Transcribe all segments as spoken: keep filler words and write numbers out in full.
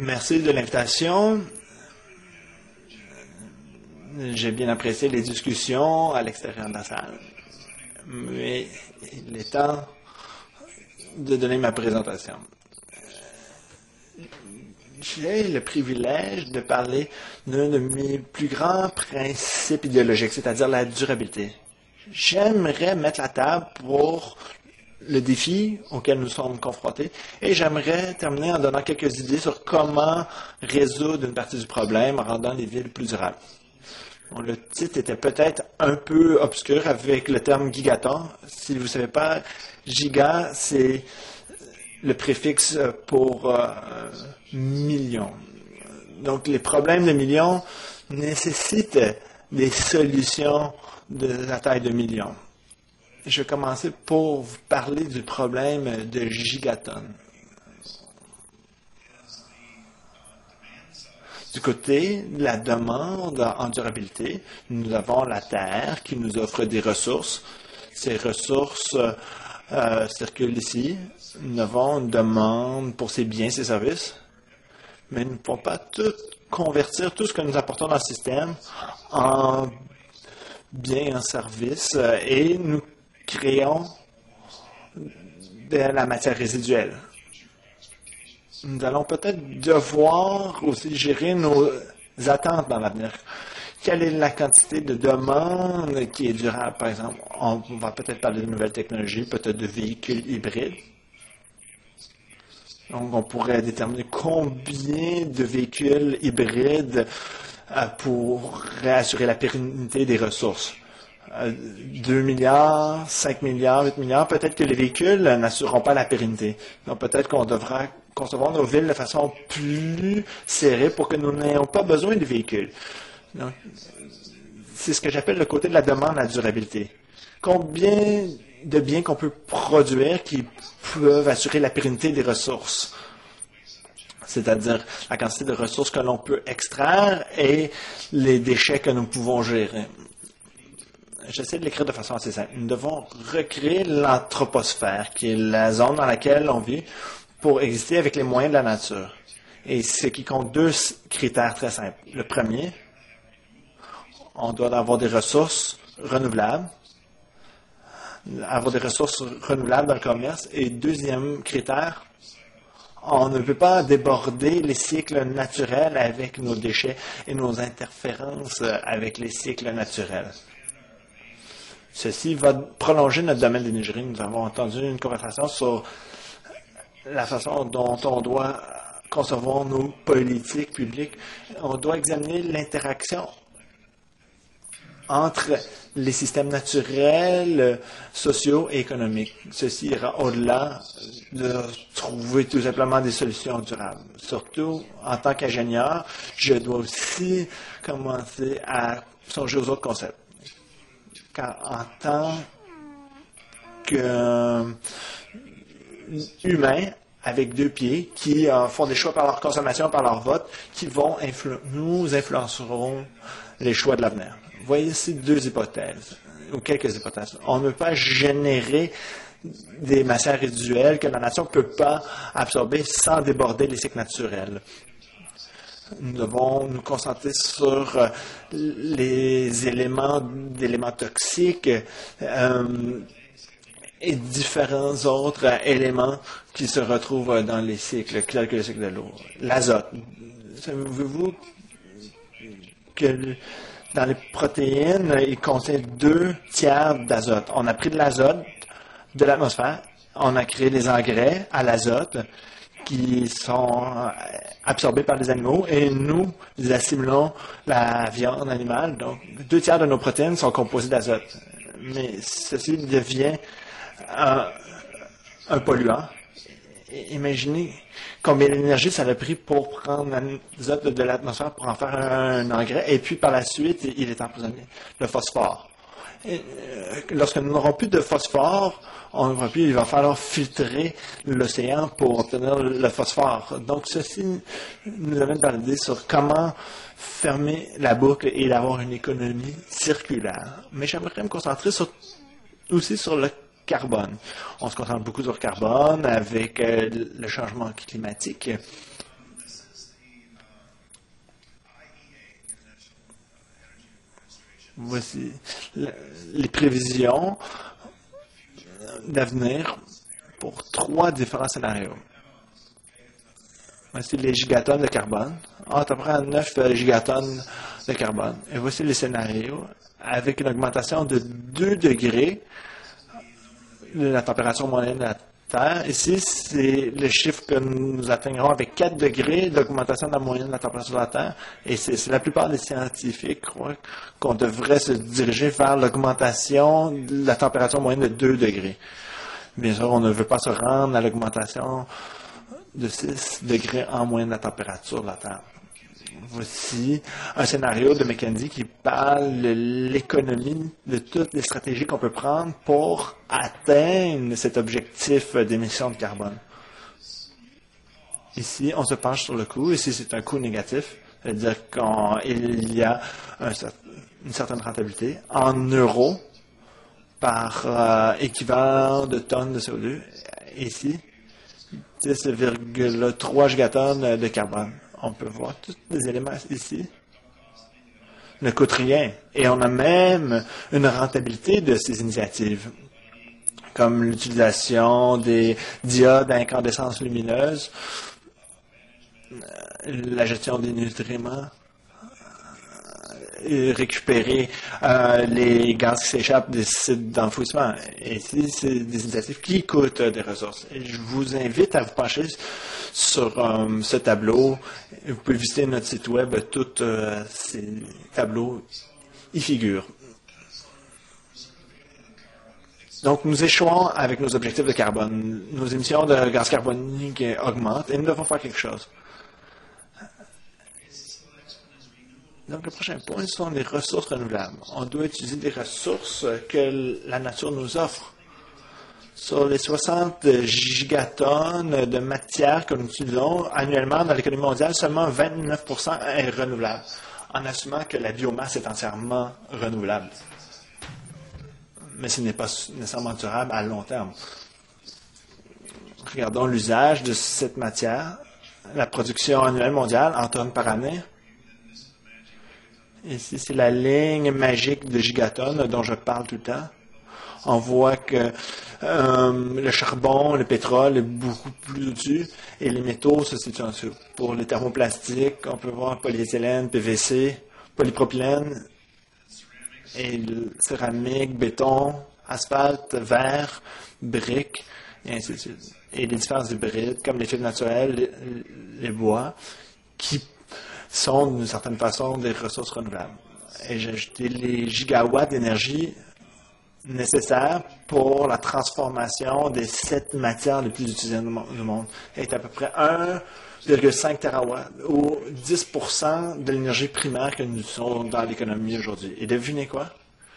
Merci de l'invitation. J'ai bien apprécié les discussions à l'extérieur de la salle. Mais il est temps de donner ma présentation. J'ai le privilège de parler d'un de mes plus grands principes idéologiques, c'est-à-dire la durabilité. J'aimerais mettre la table pour le défi auquel nous sommes confrontés et j'aimerais terminer en donnant quelques idées sur comment résoudre une partie du problème en rendant les villes plus durables. Bon, le titre était peut-être un peu obscur avec le terme gigaton. Si vous ne savez pas, giga, c'est le préfixe pour euh, millions. Donc, les problèmes de millions nécessitent des solutions de la taille de millions. Je vais commencer pour vous parler du problème de gigatonnes. Du côté de la demande en durabilité, nous avons la Terre qui nous offre des ressources. Ces ressources euh, circulent ici. Nous avons une demande pour ces biens, ces services, mais nous ne pouvons pas tout convertir tout ce que nous apportons dans le système en biens, en services, et nous créons de la matière résiduelle. Nous allons peut-être devoir aussi gérer nos attentes dans l'avenir. Quelle est la quantité de demande qui est durable, par exemple? On va peut-être parler de nouvelles technologies, peut-être de véhicules hybrides. Donc, on pourrait déterminer combien de véhicules hybrides euh, pourraient assurer la pérennité des ressources. deux milliards, cinq milliards, huit milliards, peut-être que les véhicules n'assureront pas la pérennité. Donc, peut-être qu'on devra concevoir nos villes de façon plus serrée pour que nous n'ayons pas besoin de véhicules. Donc, c'est ce que j'appelle le côté de la demande à la durabilité. Combien de biens qu'on peut produire qui peuvent assurer la pérennité des ressources, c'est-à-dire la quantité de ressources que l'on peut extraire et les déchets que nous pouvons gérer. J'essaie de l'écrire de façon assez simple. Nous devons recréer l'anthroposphère, qui est la zone dans laquelle on vit, pour exister avec les moyens de la nature. Et ce qui compte deux critères très simples. Le premier, on doit avoir des ressources renouvelables, avoir des ressources renouvelables dans le commerce. Et deuxième critère, on ne peut pas déborder les cycles naturels avec nos déchets et nos interférences avec les cycles naturels. Ceci va prolonger notre domaine d'énergie. Nous avons entendu une conversation sur la façon dont on doit concevoir nos politiques publiques. On doit examiner l'interaction entre les systèmes naturels, sociaux et économiques. Ceci ira au-delà de trouver tout simplement des solutions durables. Surtout, en tant qu'ingénieur, je dois aussi commencer à songer aux autres concepts. Car en tant qu'humain avec deux pieds, qui euh, font des choix par leur consommation, par leur vote, qui vont influ- nous influenceront les choix de l'avenir. Vous voyez ici deux hypothèses, ou quelques hypothèses. On ne peut pas générer des matières résiduelles que la nature ne peut pas absorber sans déborder les cycles naturels. Nous devons nous concentrer sur euh, les éléments, éléments toxiques euh, et différents autres euh, éléments qui se retrouvent dans les cycles, tels que le cycle de l'eau. L'azote. Savez-vous que dans les protéines, il contient deux tiers d'azote. On a pris de l'azote de l'atmosphère, on a créé des engrais à l'azote qui sont absorbés par les animaux et nous assimilons la viande animale. Donc, deux tiers de nos protéines sont composées d'azote. Mais ceci devient un, un polluant. Et imaginez combien d'énergie ça a pris pour prendre l'azote de l'atmosphère pour en faire un engrais et puis par la suite, il est emprisonné. Le phosphore. Et, euh, lorsque nous n'aurons plus de phosphore, on n'aura plus, il va falloir filtrer l'océan pour obtenir le phosphore. Donc, ceci nous amène dans l'idée sur comment fermer la boucle et avoir une économie circulaire. Mais j'aimerais me concentrer sur, aussi sur le carbone. On se concentre beaucoup sur le carbone avec euh, le changement climatique. Voici les prévisions d'avenir pour trois différents scénarios. Voici les gigatonnes de carbone, à peu près neuf gigatonnes de carbone. Et voici les scénarios avec une augmentation de deux degrés de la température moyenne de la Terre. Ici, c'est le chiffre que nous atteindrons avec quatre degrés d'augmentation de la moyenne de la température de la Terre. Et c'est la plupart des scientifiques croient qu'on devrait se diriger vers l'augmentation de la température moyenne de deux degrés. Bien sûr, on ne veut pas se rendre à l'augmentation de six degrés en moyenne de la température de la Terre. Voici un scénario de McKinsey qui parle de l'économie de toutes les stratégies qu'on peut prendre pour atteindre cet objectif d'émission de carbone. Ici, on se penche sur le coût. Ici, c'est un coût négatif, c'est-à-dire qu'il y a un, une certaine rentabilité en euros par euh, équivalent de tonnes de C O deux. Ici, dix virgule trois gigatonnes de carbone. On peut voir tous les éléments ici. Ne coûtent rien. Et on a même une rentabilité de ces initiatives, comme l'utilisation des diodes à incandescence lumineuse, la gestion des nutriments, et récupérer euh, les gaz qui s'échappent des sites d'enfouissement. Et ici, c'est des initiatives qui coûtent des ressources. Et je vous invite à vous pencher sur euh, ce tableau. Vous pouvez visiter notre site web. Tous euh, ces tableaux y figurent. Donc, nous échouons avec nos objectifs de carbone. Nos émissions de gaz carbonique augmentent et nous devons faire quelque chose. Donc, le prochain point, ce sont les ressources renouvelables. On doit utiliser des ressources que la nature nous offre. Sur les soixante gigatonnes de matière que nous utilisons annuellement dans l'économie mondiale, seulement vingt-neuf pour cent est renouvelable, en assumant que la biomasse est entièrement renouvelable. Mais ce n'est pas nécessairement durable à long terme. Regardons l'usage de cette matière, la production annuelle mondiale en tonnes par année. Ici, c'est la ligne magique de gigatonnes dont je parle tout le temps. On voit que euh, le charbon, le pétrole est beaucoup plus au-dessus et les métaux se situent en dessous. Pour les thermoplastiques, on peut voir polyéthylène, P V C, polypropylène, et le céramique, béton, asphalte, verre, briques, et ainsi de suite. Et les différents hybrides, comme les fibres naturelles, les, les bois, qui sont d'une certaine façon des ressources renouvelables. Et j'ai ajouté les gigawatts d'énergie nécessaires pour la transformation des sept matières les plus utilisées au monde. C'est à peu près un virgule cinq térawatts, ou dix pour cent de l'énergie primaire que nous utilisons dans l'économie aujourd'hui. Et devinez quoi?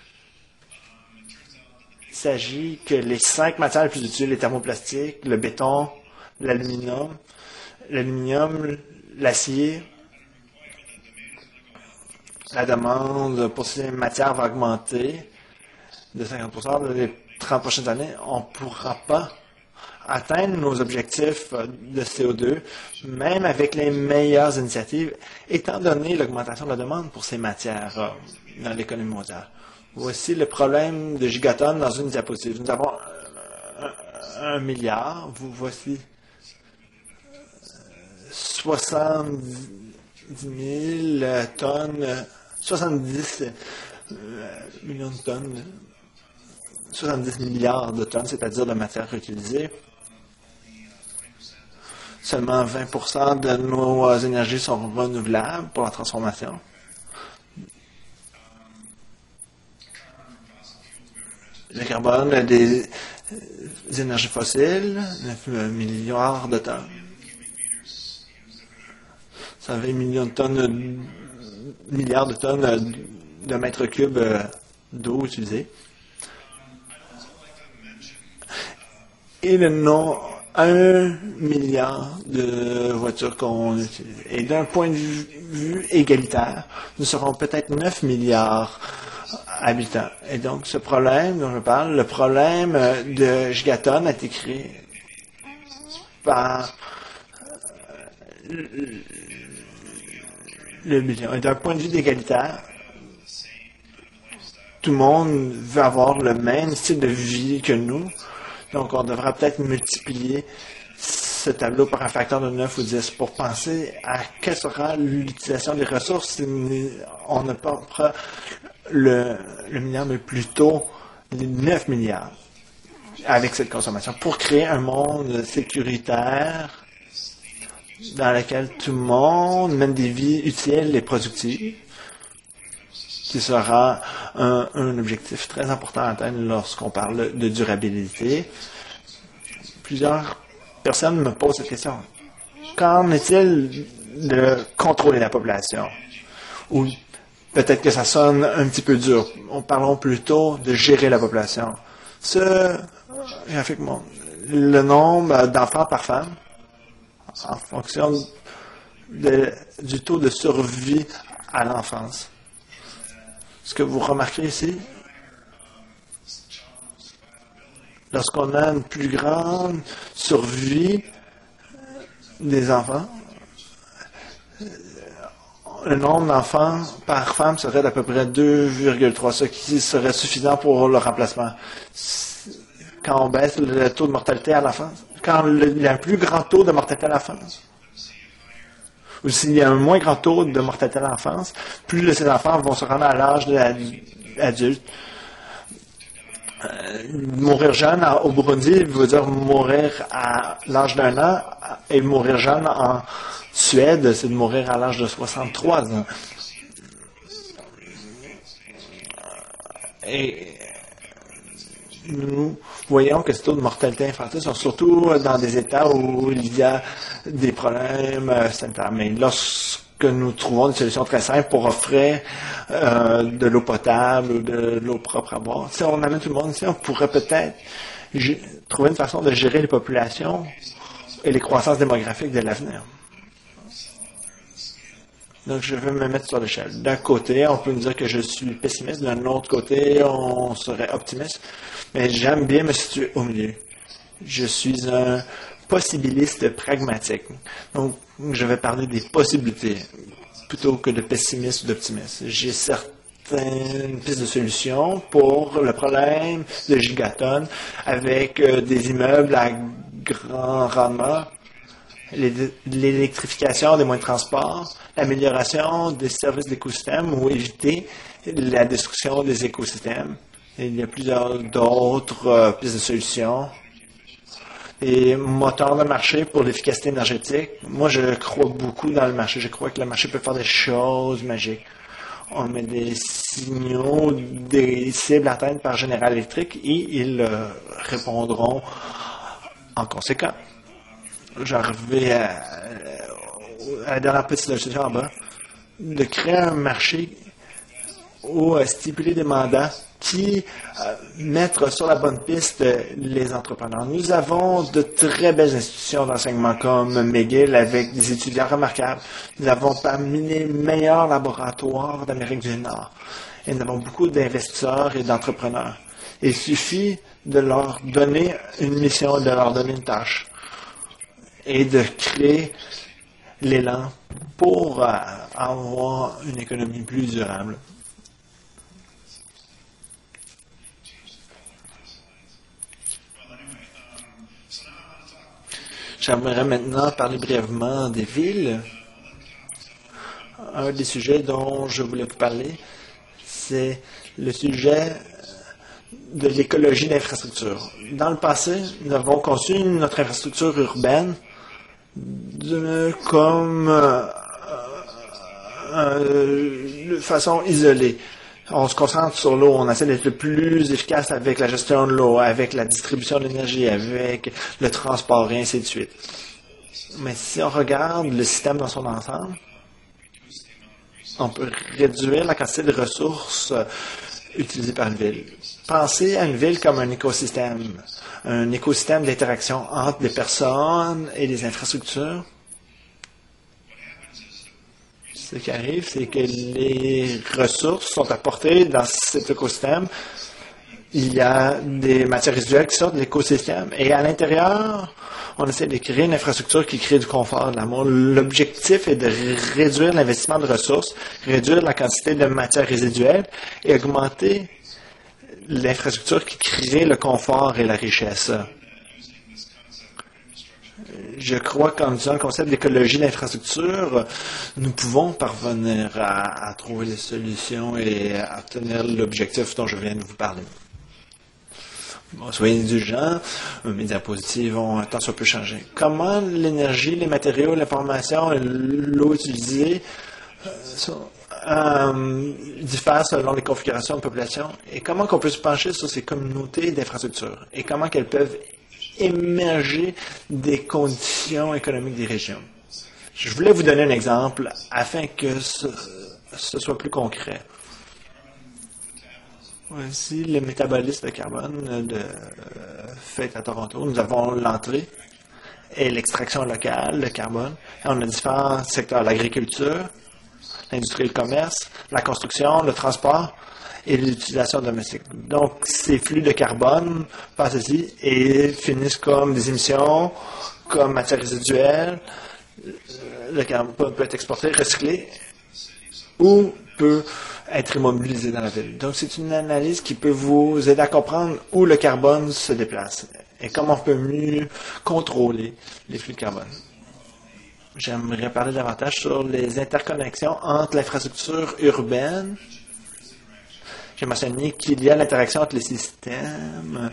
Il s'agit que les cinq matières les plus utilisées, les thermoplastiques, le béton, l'aluminium, l'aluminium, l'acier, la demande pour ces matières va augmenter de cinquante pour cent dans les trente prochaines années. On ne pourra pas atteindre nos objectifs de C O deux, même avec les meilleures initiatives, étant donné l'augmentation de la demande pour ces matières dans l'économie mondiale. Voici le problème de gigatonnes dans une diapositive. Nous avons un, un milliard. Vous voici soixante-dix mille tonnes, soixante-dix millions de tonnes, soixante-dix milliards de tonnes, c'est-à-dire de matières réutilisées. Seulement vingt pour cent de nos énergies sont renouvelables pour la transformation. Le carbone des, des énergies fossiles, neuf milliards de tonnes. cent vingt millions de tonnes, milliards de tonnes de mètres cubes d'eau utilisée. Et le non, un milliard de voitures qu'on utilise. Et d'un point de vue égalitaire, nous serons peut-être neuf milliards habitants. Et donc, ce problème dont je parle, le problème de gigatonnes a été créé par le million. Et d'un point de vue d'égalitaire, tout le monde veut avoir le même style de vie que nous. Donc, on devra peut-être multiplier ce tableau par un facteur de neuf ou dix pour penser à quelle sera l'utilisation des ressources si on ne prend pas le, le milliard, mais plutôt les neuf milliards avec cette consommation pour créer un monde sécuritaire dans lequel tout le monde mène des vies utiles et productives, qui sera un, un objectif très important à atteindre lorsqu'on parle de durabilité. Plusieurs personnes me posent cette question. Qu'en est-il de contrôler la population? Ou peut-être que ça sonne un petit peu dur. On parlons plutôt de gérer la population. Ce graphiquement, le nombre d'enfants par femme, en fonction de, du taux de survie à l'enfance. Ce que vous remarquez ici, lorsqu'on a une plus grande survie des enfants, le nombre d'enfants par femme serait d'à peu près deux virgule trois, ce qui serait suffisant pour le remplacement. Quand on baisse le taux de mortalité à l'enfance, quand il y a un plus grand taux de mortalité à l'enfance, ou s'il y a un moins grand taux de mortalité à l'enfance, plus ces enfants vont se rendre à l'âge de l'adulte. Euh, mourir jeune au Burundi veut dire mourir à l'âge d'un an, et mourir jeune en Suède, c'est de mourir à l'âge de soixante-trois ans. Et nous voyons que ces taux de mortalité infantile sont surtout dans des États où il y a des problèmes sanitaires. Mais lorsque nous trouvons des solutions très simples pour offrir euh, de l'eau potable ou de l'eau propre à boire, si on amène tout le monde ici, on pourrait peut-être trouver une façon de gérer les populations et les croissances démographiques de l'avenir. Donc, je vais me mettre sur l'échelle. D'un côté, on peut me dire que je suis pessimiste. D'un autre côté, on serait optimiste. Mais j'aime bien me situer au milieu. Je suis un possibiliste pragmatique. Donc, je vais parler des possibilités plutôt que de pessimiste ou d'optimiste. J'ai certaines pistes de solutions pour le problème de gigatonnes avec euh, des immeubles à grand rendement, l'électrification des moyens de transport, l'amélioration des services d'écosystèmes ou éviter la destruction des écosystèmes. Et il y a plusieurs d'autres euh, pistes de solutions. Et moteur de marché pour l'efficacité énergétique. Moi, je crois beaucoup dans le marché. Je crois que le marché peut faire des choses magiques. On met des signaux, des cibles atteintes par General Electric et ils euh, répondront en conséquence. J'en reviens à, à la dernière petite solution en bas, de créer un marché ou euh, stipuler des mandats qui euh, mettent sur la bonne piste euh, les entrepreneurs. Nous avons de très belles institutions d'enseignement comme McGill avec des étudiants remarquables. Nous avons parmi les meilleurs laboratoires d'Amérique du Nord. Et nous avons beaucoup d'investisseurs et d'entrepreneurs. Il suffit de leur donner une mission, de leur donner une tâche et de créer l'élan pour euh, avoir une économie plus durable. J'aimerais maintenant parler brièvement des villes. Un des sujets dont je voulais vous parler, c'est le sujet de l'écologie d'infrastructure. Dans le passé, nous avons conçu notre infrastructure urbaine de, comme euh, euh, de façon isolée. On se concentre sur l'eau, on essaie d'être le plus efficace avec la gestion de l'eau, avec la distribution de l'énergie, avec le transport et ainsi de suite. Mais si on regarde le système dans son ensemble, on peut réduire la quantité de ressources utilisées par une ville. Pensez à une ville comme un écosystème, un écosystème d'interaction entre les personnes et les infrastructures. Ce qui arrive, c'est que les ressources sont apportées dans cet écosystème. Il y a des matières résiduelles qui sortent de l'écosystème. Et à l'intérieur, on essaie de créer une infrastructure qui crée du confort, de l'amour. L'objectif est de réduire l'investissement de ressources, réduire la quantité de matières résiduelles et augmenter l'infrastructure qui crée le confort et la richesse. Je crois qu'en utilisant le concept d'écologie d'infrastructure, nous pouvons parvenir à, à trouver les solutions et à obtenir l'objectif dont je viens de vous parler. Bon, soyez indulgents, mes diapositives vont un temps soit peu changer. Comment l'énergie, les matériaux, l'information et l'eau utilisée euh, sont, euh, diffèrent selon les configurations de population et comment on peut se pencher sur ces communautés d'infrastructures et comment qu'elles peuvent émerger des conditions économiques des régions. Je voulais vous donner un exemple afin que ce, ce soit plus concret. Voici le métabolisme de carbone de, euh, fait à Toronto. Nous avons l'entrée et l'extraction locale de carbone. Et on a différents secteurs, l'agriculture, l'industrie et le commerce, la construction, le transport et l'utilisation domestique. Donc, ces flux de carbone passent ici et finissent comme des émissions, comme matière résiduelle. Le carbone peut être exporté, recyclé ou peut être immobilisé dans la ville. Donc, c'est une analyse qui peut vous aider à comprendre où le carbone se déplace et comment on peut mieux contrôler les flux de carbone. J'aimerais parler davantage sur les interconnexions entre l'infrastructure urbaine. J'ai mentionné qu'il y a l'interaction entre les systèmes.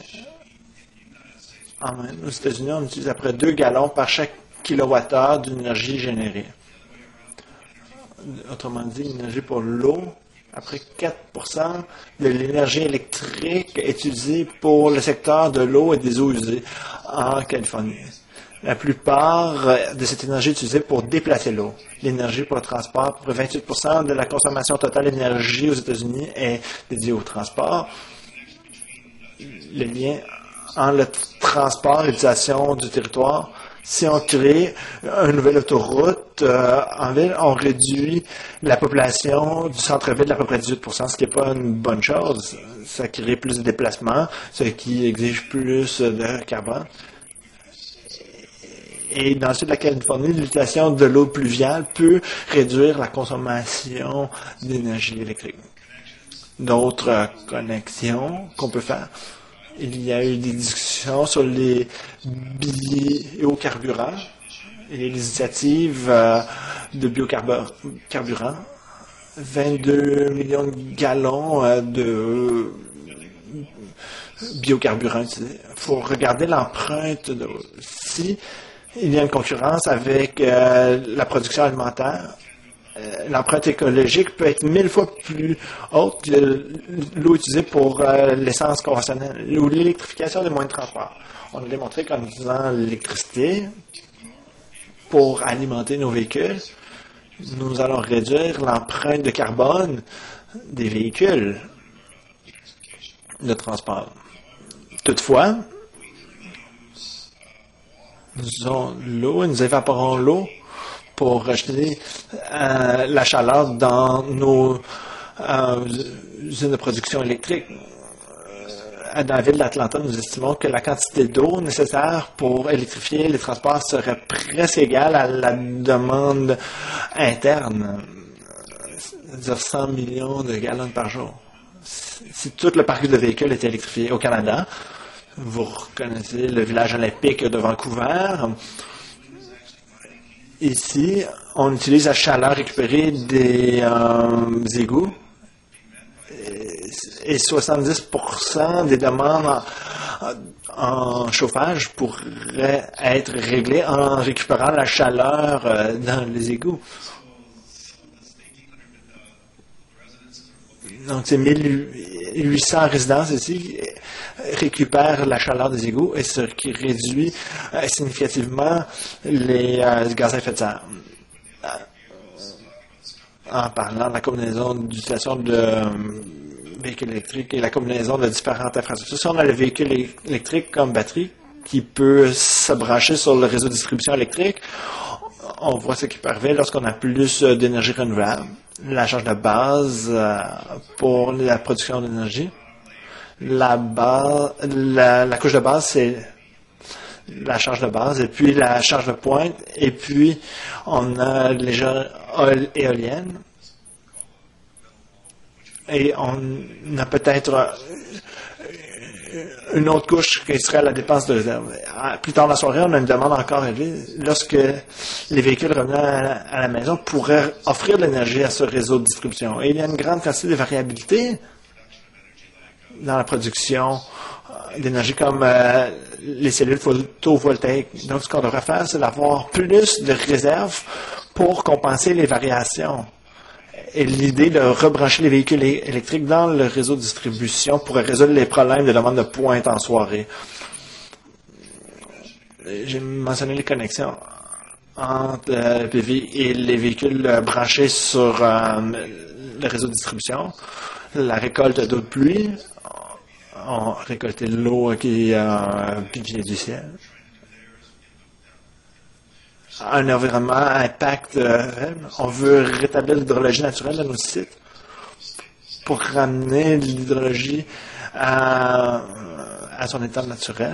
Aux États-Unis, on utilise à peu près deux gallons par chaque kilowattheure d'énergie générée. Autrement dit, l'énergie pour l'eau, après quatre pour cent de l'énergie électrique est utilisée pour le secteur de l'eau et des eaux usées en Californie. La plupart de cette énergie est utilisée pour déplacer l'eau. L'énergie pour le transport, à peu près vingt-huit pour cent de la consommation totale d'énergie aux États-Unis est dédiée au transport. Le lien entre le transport et l'utilisation du territoire. Si on crée une nouvelle autoroute euh, en ville, on réduit la population du centre-ville d'à peu près dix-huit pour cent, ce qui n'est pas une bonne chose. Ça crée plus de déplacements, ce qui exige plus de carbone. Et dans le sud de la Californie, l'utilisation de l'eau pluviale peut réduire la consommation d'énergie électrique. D'autres connexions qu'on peut faire. Il y a eu des discussions sur les biocarburants et les initiatives euh, de biocarburants. vingt-deux millions de gallons euh, de biocarburants. Il faut regarder l'empreinte de si il y a une concurrence avec euh, la production alimentaire. Euh, l'empreinte écologique peut être mille fois plus haute que l'eau utilisée pour euh, l'essence conventionnelle ou l'électrification des moyens de transport. On a démontré qu'en utilisant l'électricité pour alimenter nos véhicules, nous allons réduire l'empreinte de carbone des véhicules de transport. Toutefois, nous avons l'eau et nous évaporons l'eau pour rejeter euh, la chaleur dans nos euh, usines de production électrique. Euh, dans la ville d'Atlanta, nous estimons que la quantité d'eau nécessaire pour électrifier les transports serait presque égale à la demande interne, c'est-à-dire cent millions de gallons par jour. Si tout le parc de véhicules était électrifié au Canada, vous reconnaissez le village olympique de Vancouver. Ici, on utilise la chaleur récupérée des euh, égouts et soixante-dix pour cent des demandes en, en chauffage pourraient être réglées en récupérant la chaleur euh, dans les égouts. Donc, c'est mille huit cents résidences ici récupèrent la chaleur des égouts et ce qui réduit euh, significativement les euh, gaz à effet de serre. Euh, en parlant de la combinaison d'utilisation de euh, véhicules électriques et la combinaison de différentes infrastructures, si on a le véhicule électrique comme batterie qui peut se brancher sur le réseau de distribution électrique, on voit ce qui peut arriver lorsqu'on a plus d'énergie renouvelable. La charge de base euh, pour la production d'énergie. La, base, la, la couche de base, c'est la charge de base, et puis la charge de pointe, et puis on a les éoliennes. Et on a peut-être une autre couche qui serait la dépense de réserve. Plus tard dans la soirée, on a une demande encore élevée lorsque les véhicules revenant à la maison pourraient offrir de l'énergie à ce réseau de distribution. Et il y a une grande quantité de variabilité dans la production d'énergie comme euh, les cellules photovoltaïques. Donc, ce qu'on devrait faire, c'est d'avoir plus de réserves pour compenser les variations. Et l'idée de rebrancher les véhicules électriques dans le réseau de distribution pourrait résoudre les problèmes de demande de pointe en soirée. J'ai mentionné les connexions entre le P V et les véhicules branchés sur euh, le réseau de distribution. La récolte d'eau de pluie, on récoltait l'eau qui, euh, qui vient du ciel. Un environnement impact, euh, on veut rétablir l'hydrologie naturelle de nos sites pour ramener l'hydrologie à, à son état naturel,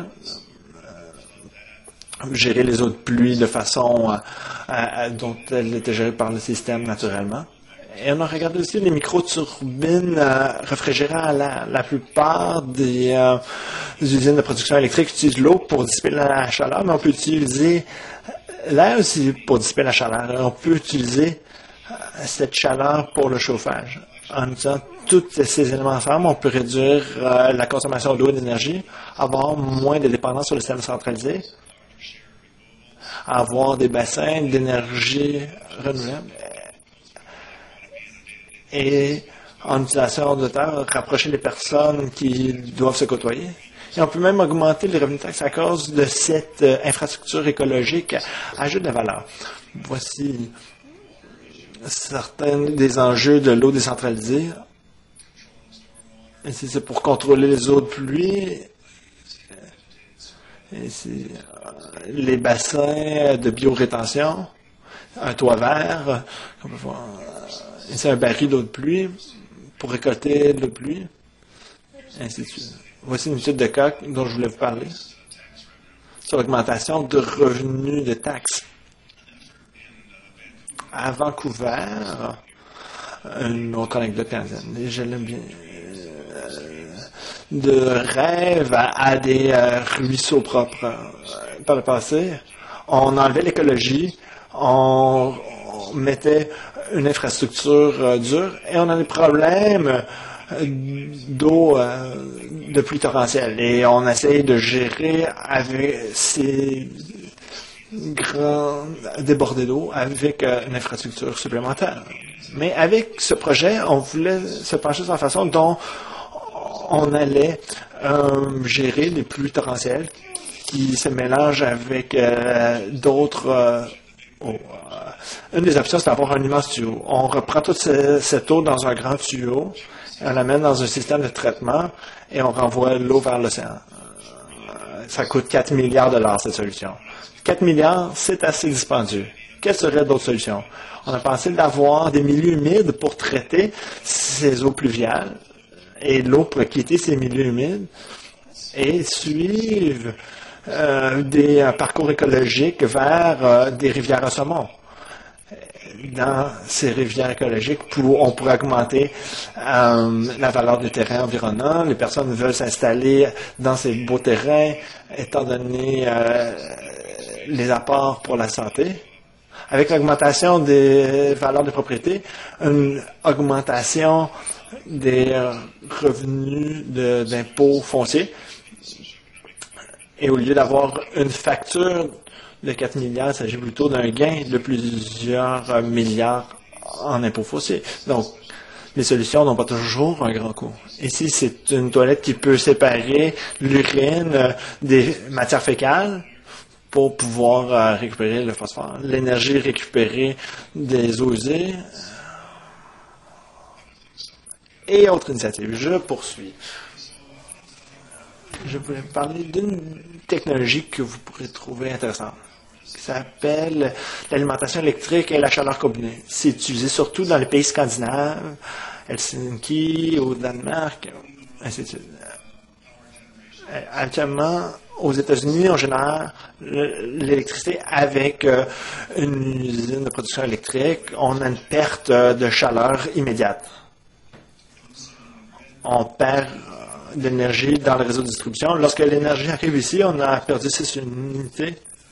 euh, gérer les eaux de pluie de façon euh, à, dont elles étaient gérées par le système naturellement. Et on a regardé aussi les micro-turbines euh, réfrigérées à l'air. La plupart des, euh, des usines de production électrique utilisent l'eau pour dissiper la chaleur, mais on peut utiliser l'air aussi pour dissiper la chaleur. On peut utiliser cette chaleur pour le chauffage. En utilisant tous ces éléments ensemble, on peut réduire euh, la consommation d'eau et d'énergie, avoir moins de dépendance sur le système centralisé, avoir des bassins d'énergie renouvelable et en utilisation de terre, rapprocher les personnes qui doivent se côtoyer. Et on peut même augmenter les revenus taxes à cause de cette euh, infrastructure écologique ajoute de la valeur. Voici certains des enjeux de l'eau décentralisée. Ici, c'est pour contrôler les eaux de pluie. Ici, les bassins de biorétention, un toit vert, on peut voir. Ici, un baril d'eau de pluie pour récolter de l'eau de pluie, ainsi de suite. Voici une étude de cas dont je voulais vous parler sur l'augmentation de revenus de taxes. À Vancouver, une autre anecdote canadienne, je l'aime bien, euh, de rêve à, à des euh, ruisseaux propres. Euh, par le passé, on enlevait l'écologie, on, on mettait une infrastructure euh, dure et on a des problèmes d'eau euh, de pluie torrentielle. Et on essaye de gérer avec ces grands débordés d'eau avec euh, une infrastructure supplémentaire. Mais avec ce projet, on voulait se pencher sur la façon dont on allait euh, gérer les pluies torrentielles qui se mélangent avec euh, d'autres euh, eaux. Une des options, c'est d'avoir un immense tuyau. On reprend toute ce, cette eau dans un grand tuyau, on l'amène dans un système de traitement et on renvoie l'eau vers l'océan. Ça coûte quatre milliards de dollars, cette solution. quatre milliards, c'est assez dispendieux. Quelles seraient d'autres solutions? On a pensé d'avoir des milieux humides pour traiter ces eaux pluviales et l'eau pour quitter ces milieux humides et suivre euh, des euh, parcours écologiques vers euh, des rivières à saumon. Dans ces rivières écologiques, pour, on pourrait augmenter euh, la valeur des terrains environnants. Les personnes veulent s'installer dans ces beaux terrains, étant donné euh, les apports pour la santé. Avec l'augmentation des valeurs de propriété, une augmentation des revenus de, d'impôts fonciers. Et au lieu d'avoir une facture de quatre milliards, il s'agit plutôt d'un gain de plusieurs milliards en impôts fonciers. Donc, les solutions n'ont pas toujours un grand coût. Ici, c'est une toilette qui peut séparer l'urine des matières fécales pour pouvoir euh, récupérer le phosphore. L'énergie récupérée des eaux usées et autres initiatives. Je poursuis. Je voulais parler d'une technologie que vous pourrez trouver intéressante, qui s'appelle l'alimentation électrique et la chaleur combinée. C'est utilisé surtout dans les pays scandinaves, Helsinki, au Danemark, ainsi de suite. Actuellement, aux États-Unis, on génère l'électricité avec euh, une usine de production électrique. On a une perte de chaleur immédiate. on perd de l'énergie dans le réseau de distribution. Lorsque l'énergie arrive ici, on a perdu six unités.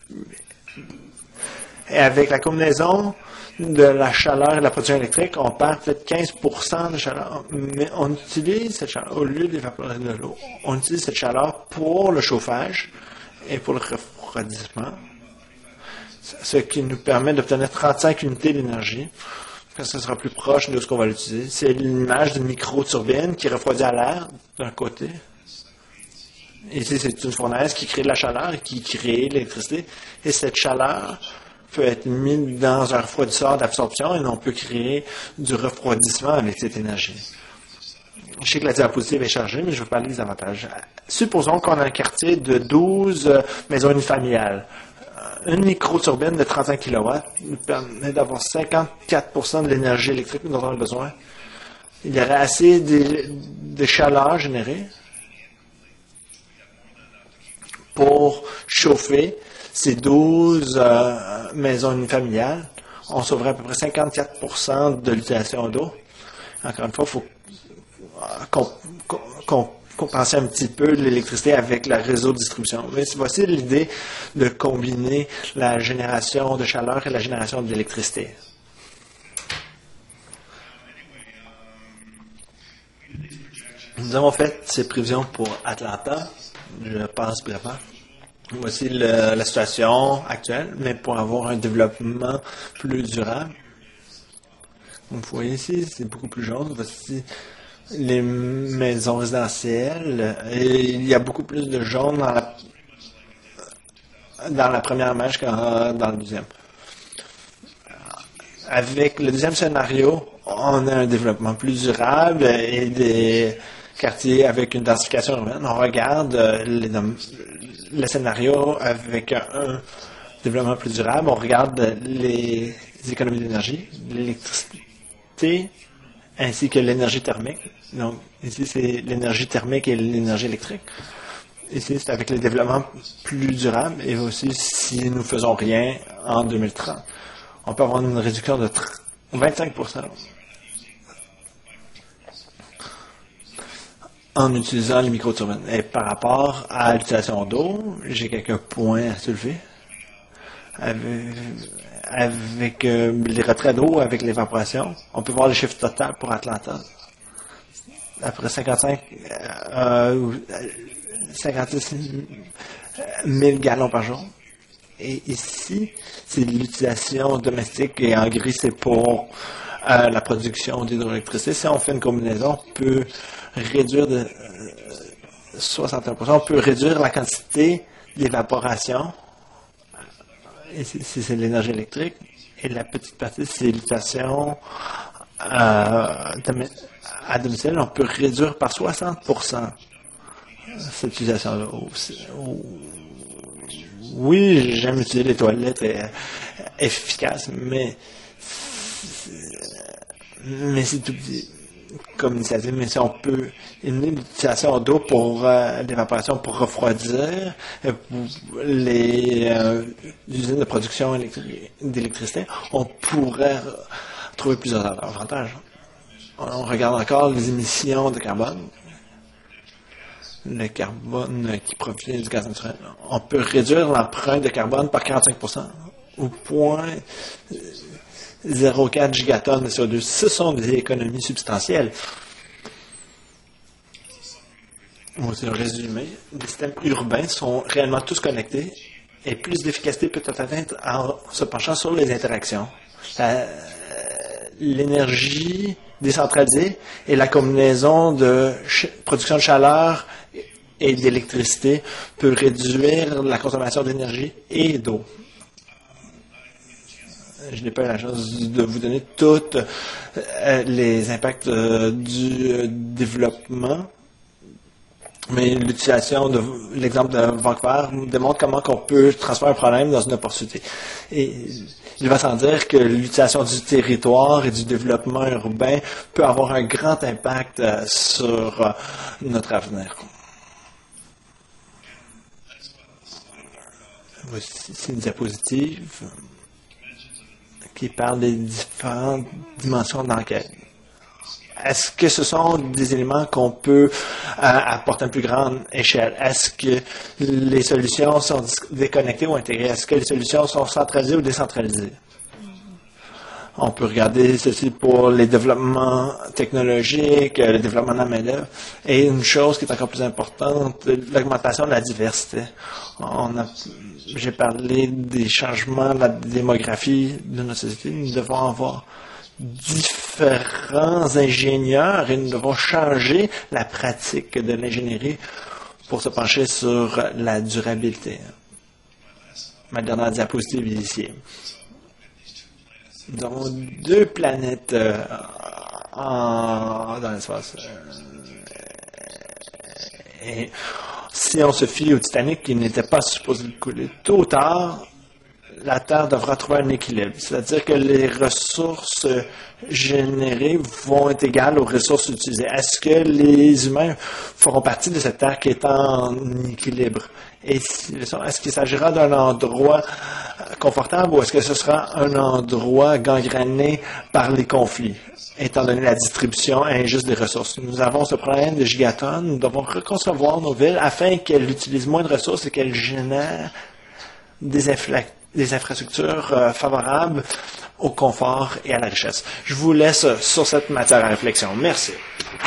Et avec la combinaison de la chaleur et de la production électrique, on perd peut-être quinze pour cent de chaleur. Mais on utilise cette chaleur, au lieu d'évaporer de l'eau, on utilise cette chaleur pour le chauffage et pour le refroidissement, ce qui nous permet d'obtenir trente-cinq unités d'énergie. Ce sera plus proche de ce qu'on va l'utiliser. C'est l'image d'une micro-turbine qui refroidit à l'air d'un côté. Ici, c'est une fournaise qui crée de la chaleur et qui crée l'électricité. Et cette chaleur peut être mise dans un refroidisseur d'absorption et on peut créer du refroidissement avec cette énergie. Je sais que la diapositive est chargée, mais je vais parler des avantages. Supposons qu'on a un quartier de douze maisons unifamiliales. Une micro-turbine de trente-cinq kilowatts nous permet d'avoir cinquante-quatre pour cent de l'énergie électrique dont on a besoin. Il y aurait assez de, de chaleur générée pour chauffer ces douze euh, maisons unifamiliales. On sauverait à peu près cinquante-quatre pour cent de l'utilisation d'eau. Encore une fois, il faut qu'on qu'on, qu'on compenser un petit peu l'électricité avec le réseau de distribution. Mais voici l'idée de combiner la génération de chaleur et la génération d'électricité. Nous avons fait ces prévisions pour Atlanta. Je passe brièvement. Voici le, la situation actuelle, mais pour avoir un développement plus durable. Vous voyez ici, c'est beaucoup plus jaune. Voici les maisons résidentielles, et il y a beaucoup plus de jaune dans la, dans la première image que dans le deuxième. Avec le deuxième scénario, on a un développement plus durable et des quartiers avec une densification urbaine. On regarde les, le scénario avec un, un développement plus durable. On regarde les économies d'énergie, l'électricité, ainsi que l'énergie thermique. Donc, ici, c'est l'énergie thermique et l'énergie électrique. Ici, c'est avec le développement plus durable et aussi si nous ne faisons rien en deux mille trente. On peut avoir une réduction de vingt-cinq pour cent en utilisant les microturbines. Et par rapport à l'utilisation d'eau, j'ai quelques points à soulever. Avec, avec euh, les retraits d'eau, avec l'évaporation, on peut voir les chiffres total pour Atlanta. Après cinquante-cinq, euh, cinquante-six mille gallons par jour. Et ici, c'est l'utilisation domestique et en gris, c'est pour euh, la production d'hydroélectricité. Si on fait une combinaison, on peut réduire de euh, soixante et un pour cent, on peut réduire la quantité d'évaporation. Ici, c'est l'énergie électrique. Et la petite partie, c'est l'utilisation euh, à domicile. On peut réduire par soixante pour cent cette utilisation-là. Oui, j'aime utiliser les toilettes euh, efficaces, mais mais c'est tout petit comme initiative. Mais si on peut éliminer l'utilisation d'eau pour euh, l'évaporation pour refroidir euh, pour les euh, usines de production d'électricité, on pourrait trouver plusieurs avantages. On regarde encore les émissions de carbone. Le carbone qui provient du gaz naturel. On peut réduire l'empreinte de carbone par quarante-cinq pour cent au point zéro quatre gigatonnes de C O deux. Ce sont des économies substantielles. Voici un résumé. Les systèmes urbains sont réellement tous connectés et plus d'efficacité peut être atteinte en se penchant sur les interactions. La, l'énergie décentralisée et la combinaison de ch- production de chaleur et d'électricité peut réduire la consommation d'énergie et d'eau. Je n'ai pas eu la chance de vous donner tous euh, les impacts euh, du euh, développement, mais l'utilisation de l'exemple de Vancouver démontre comment on peut transformer un problème dans une opportunité. Et il va sans dire que l'utilisation du territoire et du développement urbain peut avoir un grand impact euh, sur euh, notre avenir. Voici une diapositive qui parle des différentes dimensions d'enquête. Est-ce que ce sont des éléments qu'on peut euh, apporter à une plus grande échelle? Est-ce que les solutions sont déconnectées ou intégrées? Est-ce que les solutions sont centralisées ou décentralisées? On peut regarder ceci pour les développements technologiques, le développement de la main-d'œuvre. Et une chose qui est encore plus importante, l'augmentation de la diversité. On a, j'ai parlé des changements de la démographie de notre société. Nous devons avoir différents ingénieurs et nous devons changer la pratique de l'ingénierie pour se pencher sur la durabilité. Ma dernière diapositive est ici. Nous avons deux planètes euh, en, dans l'espace. Et si on se fie au Titanic, qui n'était pas supposé couler, tôt ou tard, la Terre devra trouver un équilibre. C'est-à-dire que les ressources générées vont être égales aux ressources utilisées. Est-ce que les humains feront partie de cette Terre qui est en équilibre? Et est-ce qu'il s'agira d'un endroit confortable ou est-ce que ce sera un endroit gangréné par les conflits, étant donné la distribution injuste des ressources? Nous avons ce problème de gigatonnes. Nous devons reconcevoir nos villes afin qu'elles utilisent moins de ressources et qu'elles génèrent des, infla- des infrastructures euh, favorables au confort et à la richesse. Je vous laisse sur cette matière à réflexion. Merci.